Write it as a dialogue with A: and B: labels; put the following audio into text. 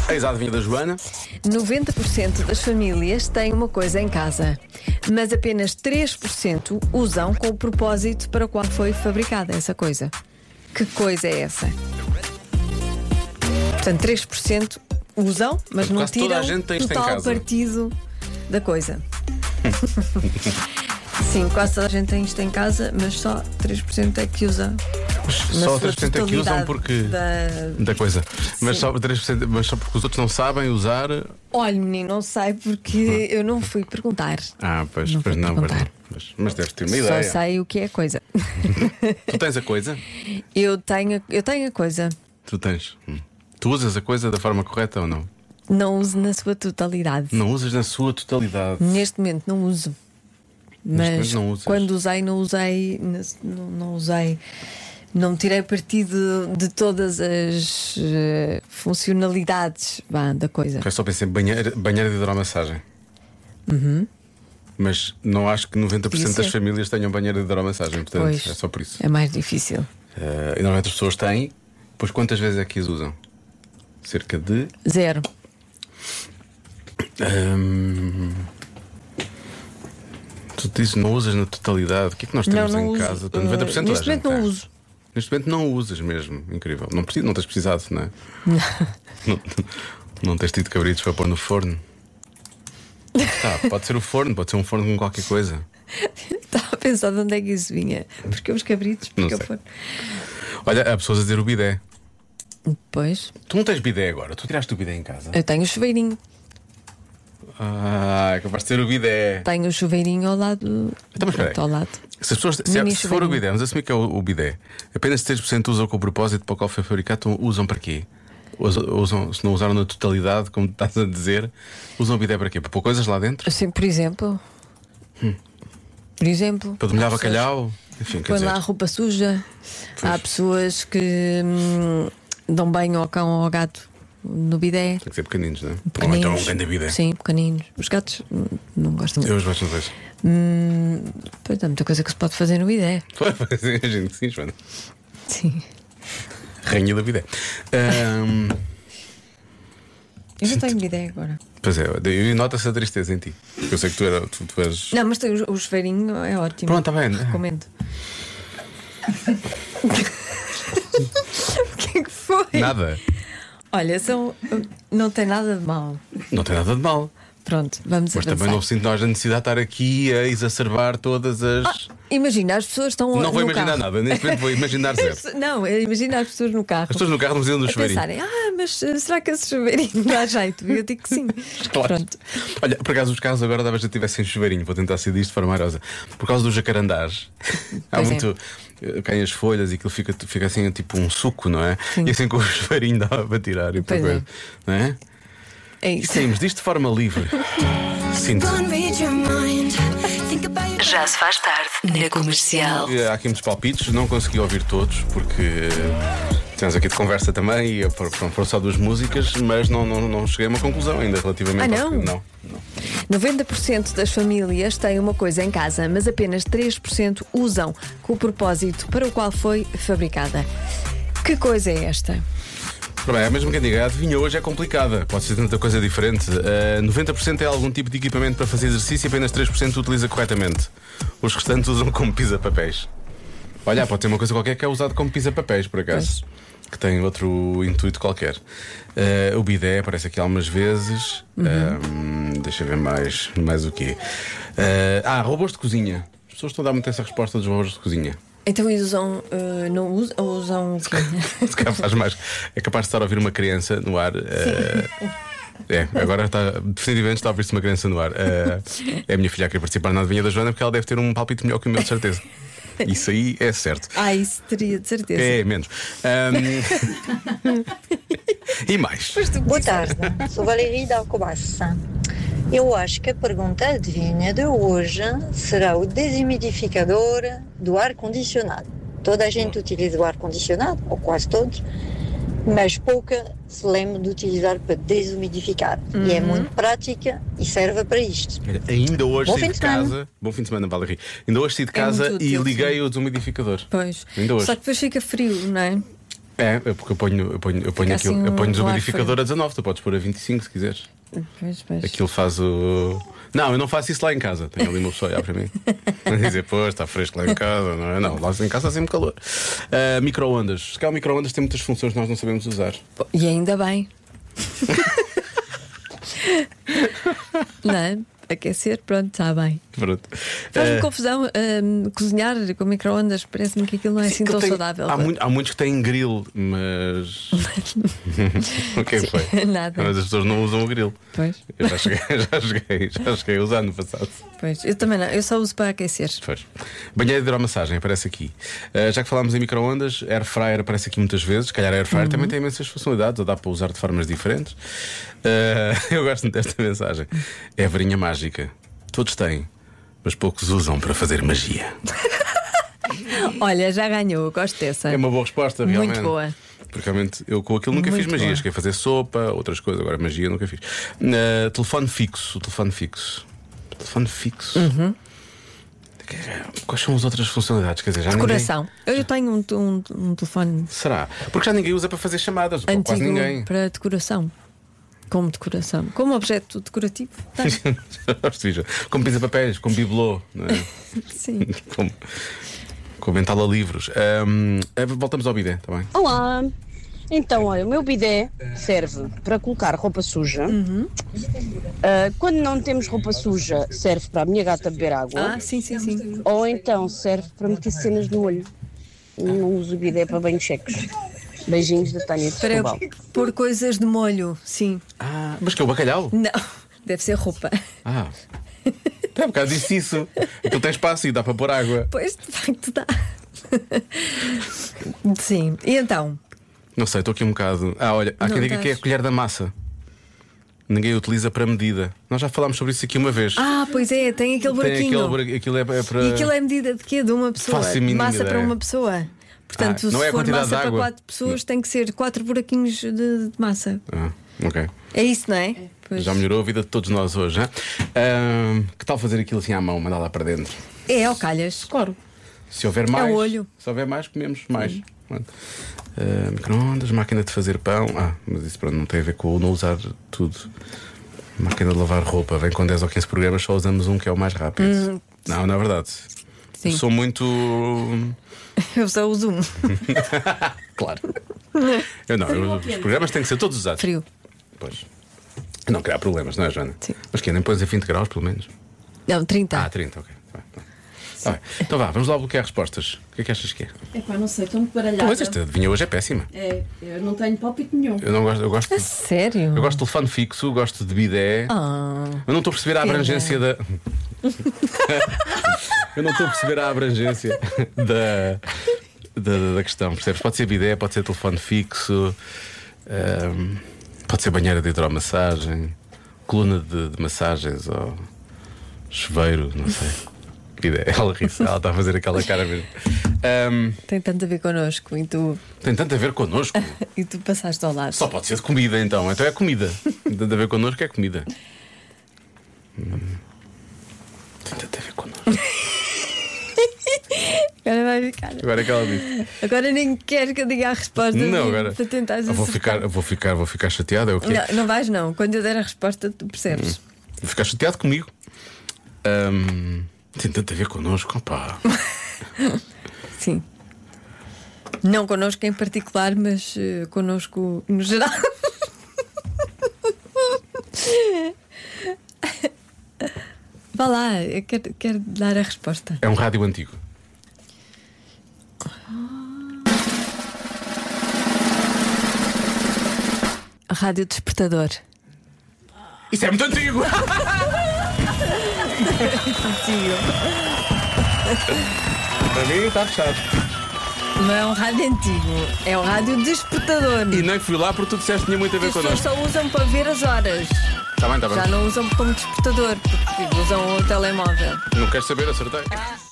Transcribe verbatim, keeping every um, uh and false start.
A: Eis a adivinha da Joana.
B: noventa por cento das famílias têm uma coisa em casa, mas apenas três por cento usam com o propósito para o qual foi fabricada essa coisa. Que coisa é essa? Portanto, três por cento usam, mas não
A: Quase toda
B: tiram
A: a gente tem isto em
B: total
A: casa.
B: partido da coisa. Sim, quase toda a gente tem isto em casa, mas só três por cento é que usa.
A: Só três por cento é que usam porque.
B: Da...
A: Da coisa. Mas
B: Sim.
A: só, três por cento, mas só porque os outros não sabem usar.
B: Olha, menino, não sei porque eu não fui perguntar.
A: Ah, pois
B: Não
A: pois
B: fui
A: não, pois
B: perguntar.
A: não. Mas, mas deves ter uma
B: Só
A: ideia.
B: sei o que é a coisa.
A: Tu tens a coisa?
B: Eu tenho, eu tenho a coisa.
A: Tu tens. Hum. Tu usas a coisa da forma correta ou não?
B: Não uso na sua totalidade.
A: Não usas na sua totalidade.
B: Neste momento não uso. Mas
A: momento não usas.
B: quando usei, não usei. Não, não usei. Não tirei partido de todas as uh, funcionalidades vá, da coisa.
A: Eu só pensei em banheira, banheira de hidromassagem.
B: Uhum.
A: Mas não acho que noventa por cento
B: Podia
A: das
B: ser.
A: famílias tenham banheira de hidromassagem. Portanto,
B: Pois,
A: é só por isso.
B: é mais difícil.
A: Uh, e normalmente as pessoas têm. Pois quantas vezes é que as usam? Cerca de.
B: Zero.
A: Hum, tu dizes não usas na totalidade. O que é que nós temos
B: Não, não
A: em
B: uso.
A: casa? Então, noventa por cento
B: Uh,
A: toda a
B: neste
A: gente
B: momento não
A: tem.
B: uso.
A: Neste momento não usas mesmo. Incrível. Não, preciso, não tens precisado, não é? não, não tens tido cabritos para pôr no forno. Tá, pode ser o forno, pode ser um forno com qualquer coisa.
B: Estava a pensar de onde é que isso vinha. Porque os cabritos,
A: Não
B: porque eu
A: sei.
B: for.
A: Olha, há pessoas a dizer o bidé.
B: Pois,
A: Tu não tens bidé agora? Tu tiraste o bidé em casa?
B: eu tenho o chuveirinho.
A: Ah, é capaz de ter o bidé.
B: Tenho o chuveirinho ao lado.
A: Então, mas espera aí.
B: ao lado.
A: Se, as pessoas, se,
B: Mini
A: se for o
B: chuveirinho.
A: bidé, vamos assumir que é o, o bidé. Apenas três por cento usam com o propósito para o qual foi fabricado. Então usam para quê? Usam, usam- se não usaram na totalidade, como estás a dizer, usam o bidé para quê? Para pôr coisas lá dentro?
B: Assim, por exemplo. Por exemplo.
A: Para demolhar
B: há pessoas
A: bacalhau? Enfim, quer
B: Põe
A: dizer.
B: lá a roupa suja.
A: Pois.
B: Há pessoas que hum, dão banho ao cão ou ao gato no bidé.
A: Tem que ser pequeninos, não é? Ou
B: Pequeninos.
A: então um grande bidé.
B: Sim, pequeninos. Os gatos hum, não gostam muito.
A: Eu os gosto de dois.
B: Hum, pois há muita coisa que se pode fazer no bidé.
A: Imagino que sim, Joana.
B: Sim.
A: Rainha da bidé. Ahm,
B: Eu não tenho bidé agora.
A: pois é, e nota-se a tristeza em ti. Porque eu sei que tu, era, tu, tu és.
B: Não, mas tem o, o chuveirinho é ótimo.
A: Pronto, está bem.
B: Recomendo. O que é que foi?
A: Nada.
B: Olha, são, não tem nada de mal.
A: Não tem nada de mal.
B: Pronto, vamos
A: Mas
B: avançar.
A: também não sinto nós a necessidade de estar aqui a exacerbar todas as.
B: Imagina, as pessoas estão
A: não vou
B: no
A: imaginar
B: carro.
A: nada, neste momento vou imaginar zero.
B: Não, imagina as pessoas no carro.
A: As pessoas no carro não precisam do
B: a
A: chuveirinho.
B: pensarem, ah, mas uh, será que esse chuveirinho dá jeito? Eu digo que sim.
A: Claro.
B: Pronto.
A: Olha, por acaso os carros agora talvez já tivessem chuveirinho. Vou tentar ser disto de forma airosa. Por causa dos jacarandás. Há
B: Pois é.
A: muito. eh, Caem as folhas e aquilo fica, fica assim tipo um suco, não é?
B: Sim.
A: E assim com o chuveirinho dá para tirar e para
B: Pois é.
A: coisa. Não é?
B: É
A: E
B: isso.
A: saímos disto de forma livre. Sinto.
C: Já se faz tarde na Comercial.
A: Há aqui muitos palpites, não consegui ouvir todos porque eh, tivemos aqui de conversa também e pronto, foram só duas músicas, mas não, não, não cheguei a uma conclusão ainda relativamente
B: Ah,
A: ao
B: não?
A: que- não, não.
B: noventa por cento das famílias têm uma coisa em casa, mas apenas três por cento usam com o propósito para o qual foi fabricada. Que coisa é esta?
A: Ora bem, é mesmo quem diga, a adivinha hoje é complicada, pode ser tanta coisa diferente. Uh, noventa por cento é algum tipo de equipamento para fazer exercício e apenas três por cento utiliza corretamente. Os restantes usam como pisa-papéis. Olha, pode ter uma coisa qualquer que é usado como pisa-papéis, por acaso. Que tem outro intuito qualquer. Uh, o bidé aparece aqui algumas vezes.
B: Uhum.
A: Uh, deixa eu ver mais, mais o quê. Uh, ah, robôs de cozinha. As pessoas estão a dar muito essa resposta dos robôs de cozinha.
B: Então usam, uh, não usam, ou usam o quê?
A: Se calhar faz mais. É capaz de estar a ouvir uma criança no ar. eh, É, agora está, definitivamente está a ouvir-se uma criança no ar. Eh, é a minha filha a querer participar na adivinha da Joana porque ela deve ter um palpite melhor que o meu, de certeza. Isso aí é certo.
B: Ah, isso teria de certeza.
A: É, menos. Ahm, E mais.
D: Boa tarde, sou Valéria da Alcobaça. Eu acho que a pergunta adivinha de hoje será o desumidificador do ar-condicionado. Toda a gente utiliza o ar-condicionado, ou quase todos, mas pouca se lembra de utilizar para desumidificar. E é muito prática e serve para isto.
A: Olha, ainda hoje
D: Bom
A: saí
D: fim
A: de
D: de semana.
A: casa. Bom fim de semana, Valéria. Ainda hoje saí de
B: É
A: casa
B: muito
A: e
B: útil,
A: liguei
B: sim.
A: o desumidificador.
B: Pois.
A: Ainda hoje.
B: Só que depois fica frio, não é?
A: É, é porque eu ponho, eu ponho, eu ponho,
B: Fica
A: aquilo,
B: assim
A: eu ponho
B: um
A: o
B: ar
A: verificador
B: frio.
A: a dezanove, tu podes pôr a vinte e cinco se quiseres.
B: Pois, pois.
A: Aquilo faz o. Não, eu não faço isso lá em casa. Tenho ali uma pessoa a olhar para mim a dizer, pô, está fresco lá em casa, não é? Não, lá em casa há sempre calor. Uh, micro-ondas. Se calhar o micro-ondas tem muitas funções que nós não sabemos usar.
B: E ainda bem. Não é? Aquecer, pronto, está bem.
A: Pronto.
B: Faz-me
A: Uh,
B: confusão hum, cozinhar com micro-ondas. Parece-me que aquilo não é assim
A: aquilo
B: tão
A: tem-
B: saudável.
A: Há, muito- há muitos que têm grill, mas. O que é que foi?
B: Nada.
A: Mas as pessoas não usam o grill.
B: Pois,
A: Eu já cheguei, já cheguei, já cheguei a usar no passado.
B: pois. Eu também não. Eu só uso para aquecer.
A: Pois. Banheiro de hidromassagem aparece aqui. Uh, já que falámos em micro-ondas, air fryer aparece aqui muitas vezes. Se calhar a air fryer também tem imensas funcionalidades, ou dá para usar de formas diferentes. Uh, eu gosto muito desta mensagem. É a varinha mágica. Todos têm, mas poucos usam para fazer magia.
B: Olha, já ganhou. Eu gosto dessa.
A: É uma boa resposta, realmente.
B: Muito boa.
A: Porque realmente eu com aquilo nunca
B: Muito
A: fiz magia.
B: boa.
A: Cheguei a fazer sopa, outras coisas, agora magia nunca fiz. Uh, telefone fixo. O telefone fixo. Telefone fixo.
B: Uhum.
A: Quais são as outras funcionalidades? Quer dizer, já ninguém...
B: Decoração. Eu tenho um, um, um telefone
A: Será? Porque já ninguém usa para fazer chamadas, ou quase
B: antigo
A: ninguém.
B: para decoração. Como decoração. Como objeto decorativo. Tá.
A: Como pisa-papéis, como bibelô, não é?
B: Sim.
A: como, como entala livros. Ahm, voltamos ao bidé, está bem?
E: Olá! Então, olha, o meu bidé serve para colocar roupa suja.
B: Uhum.
E: Ah, quando não temos roupa suja, serve para a minha gata beber água.
B: Ah, sim, sim, sim.
E: Ou então serve para meter cenas no olho. Não uso o bidé para banhos secos. Beijinhos da Tânia de
B: Para
E: Setúbal.
B: pôr coisas de molho, sim.
A: Ah, mas que é o bacalhau?
B: Não, deve ser roupa.
A: Ah, é um bocado disse isso. Aquilo tem espaço e dá para pôr água.
B: Pois, de facto, dá. Sim. E então?
A: Não sei, estou aqui um bocado. Ah, olha, há
B: Não
A: quem diga que é a
B: estás.
A: colher da massa. Ninguém a utiliza para medida. Nós já falámos sobre isso aqui uma vez.
B: Ah, pois é, tem aquele
A: Tem
B: buraquinho.
A: aquele buraquinho. Aquilo é, é para.
B: E aquilo é medida de quê? De uma pessoa?
A: Faço a
B: De
A: mínima
B: massa
A: ideia.
B: para uma pessoa. Portanto,
A: Ah, não
B: se
A: é a
B: for
A: quantidade
B: massa
A: de
B: para
A: água?
B: quatro pessoas, tem que ser quatro buraquinhos de, de massa.
A: Ah, ok.
B: É isso, não é? Pois.
A: Já melhorou a vida de todos nós hoje, hein? Ahm, que tal fazer aquilo assim à mão, mandar lá para dentro?
B: É, ao calhas.
A: Claro. Se houver mais,
B: É o olho.
A: se houver mais, comemos mais. Pronto. Ah, micro-ondas, máquina de fazer pão. Ah, mas isso pronto, não tem a ver com o não usar tudo. Máquina de lavar roupa. Vem com dez ou quinze programas, só usamos um que é o mais rápido.
B: Hum.
A: Não, não é verdade.
B: Sim.
A: Sou muito.
B: Eu só uso um.
A: Claro. Eu não, eu- os programas têm que ser todos usados.
B: Frio.
A: Pois. Não criar problemas, não é, Joana?
B: Sim.
A: Mas que nem pões a vinte graus, pelo menos.
B: Não, trinta.
A: Ah, trinta, ok. Vai, vai. Tá bem. Então vá, vamos lá bloquear respostas. O que é que achas que é?
F: Epá, não sei, estou muito baralhada.
A: Pois, esta adivinha hoje é péssima.
F: É, eu não tenho palpite nenhum.
A: Eu não gosto, eu gosto,
B: A sério?
A: eu gosto de telefone fixo, gosto de bidé.
B: Ah,
A: Eu não estou a perceber a
B: Pena.
A: abrangência da. Eu não estou a perceber a abrangência da, da, da questão, percebes? Pode ser bidé, pode ser telefone fixo, ahm, pode ser banheira de hidromassagem, coluna de, de massagens ou chuveiro, não sei. Bidé, ela ri-se, ela está a fazer aquela cara mesmo. Ahm,
B: tem tanto a ver connosco e tu,
A: tem tanto a ver connosco.
B: e tu passaste ao lado.
A: Só pode ser de comida então, então é comida. Tem tanto a ver connosco, é comida. Hum. Tem tanto a ver connosco.
B: Agora vai ficar.
A: Agora é que ela disse.
B: Agora nem quero que eu diga a resposta.
A: Não, agora.
B: Para tentar
A: Eu vou
B: acertar.
A: ficar, eu vou ficar, vou ficar chateado, é o quê?
B: Não, não vais, não. Quando eu der a resposta, tu percebes.
A: Vou ficar chateado comigo. Ahm, tem tanto a ver connosco, opá.
B: Sim. Não connosco em particular, mas uh, connosco no geral. Vá lá, eu quero, quero dar a resposta.
A: É um rádio antigo.
B: Rádio Despertador.
A: Isso é muito antigo! Para mim está fechado.
B: Não é um rádio antigo, é um rádio despertador.
A: E nem fui lá porque tu disseste que tinha muito a ver
B: As pessoas
A: connosco.
B: só usam para ver as horas.
A: Está bem, está bem.
B: Já não usam como despertador, porque usam o telemóvel.
A: Não queres saber, acertei.